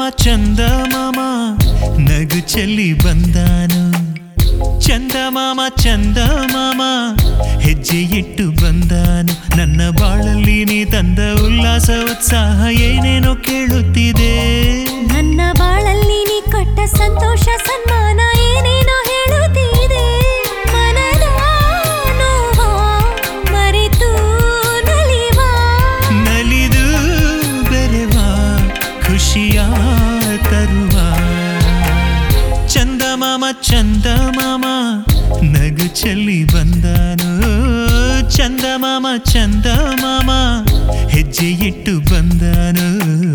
ಚಂದಮಾಮ ನಗು ಚೆಲ್ಲಿ ಬಂದಾನು ಚಂದಮಾಮ ಹೆಜ್ಜೆ ಇಟ್ಟು ಬಂದಾನು ನನ್ನ ಬಾಳಲ್ಲಿ ನೀ ತಂದ ಉಲ್ಲಾಸ ಉತ್ಸಾಹ ಏನೇನೋ ಕೇಳುತ್ತಿದೆ ನನ್ನ ಬಾಳಲ್ಲಿ ನೀ ಕೊಟ್ಟ ಸಂತೋಷ ಸನ್ಮಾನ ಏನೇನೋ ಹೇಳುತ್ತಿದೆ ಮನದ ನೋವ ಮರೆತು ನಲಿದು ಬೆರೆವ ಖುಷಿಯ ತರುವ ಚಂದಮಾಮ ನಗು ಚೆಲ್ಲಿ ಬಂದಾನು ಚಂದಮಾಮ ಹೆಜ್ಜೆ ಇಟ್ಟು ಬಂದಾನು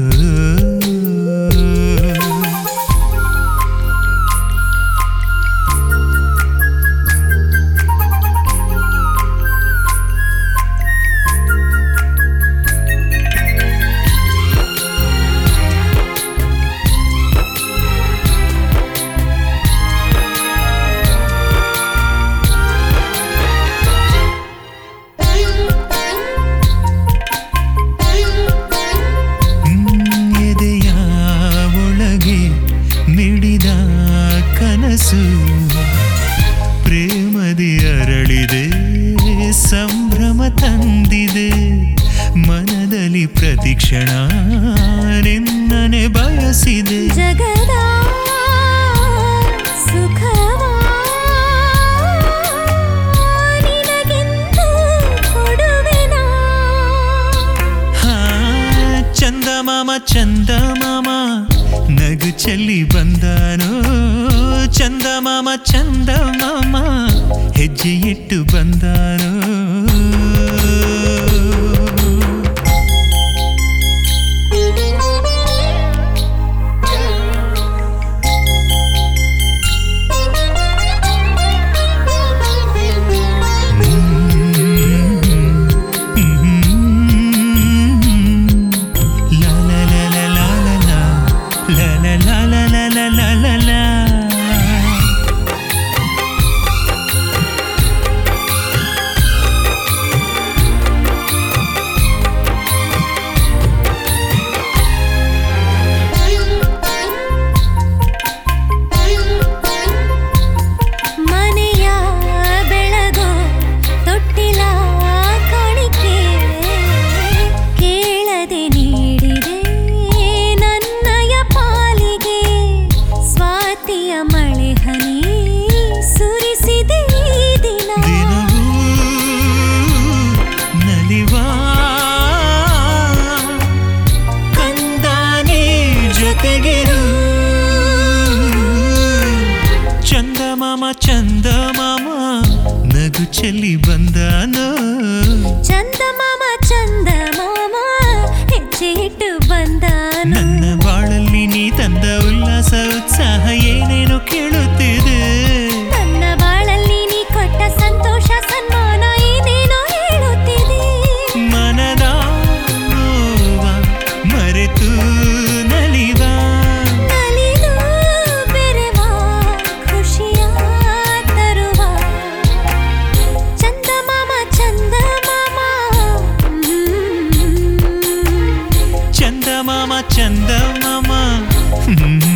ಕನಸು ಪ್ರೇಮದಿ ಅರಳಿದೆ ಸಂಭ್ರಮ ತಂದಿದೆ ಮನದಲ್ಲಿ ಪ್ರತಿಕ್ಷಣ ನಿನ್ನನೆ ಬಯಸಿದೆ ಜಗದ ಸುಖವ ನಿನಗೆಂದು ಕೊಡುವೆನಾ ಚಂದಮಾಮ ನಗು ಚೆಲ್ಲಿ ಬಂದಾನು ಚಂದಮಾಮ ಹೆಜ್ಜೆ ಇಟ್ಟು ಬಂದಾನು ಚಂದಮಾಮ ನಗು ಚೆಲ್ಲಿ ಬಂದಾನು ಚಂದಮಾಮ ಹೆಜ್ಜೆ ಇಟ್ಟು ಬಂದಾನು ನನ್ನ ಬಾಳಲ್ಲಿ ನೀ ತಂದ ಉಲ್ಲಾಸ ಉತ್ಸಾಹ ಏನೇನೋ ಕೇಳುತ್ತಿದೆ ನನ್ನ ಬಾಳಲ್ಲಿ ನೀ ಕೊಟ್ಟ ಸಂತೋಷ ಸನ್ಮಾನ ಏನೇನೋ ಹೇಳುತ್ತಿದೆ ಮನದ ನೋವ ಮರೆತು ನಲಿದು ಬೆರೆವ ಖುಷಿಯ ತರುವ ಚಂದಮಾಮ ಚಂದಮಾಮ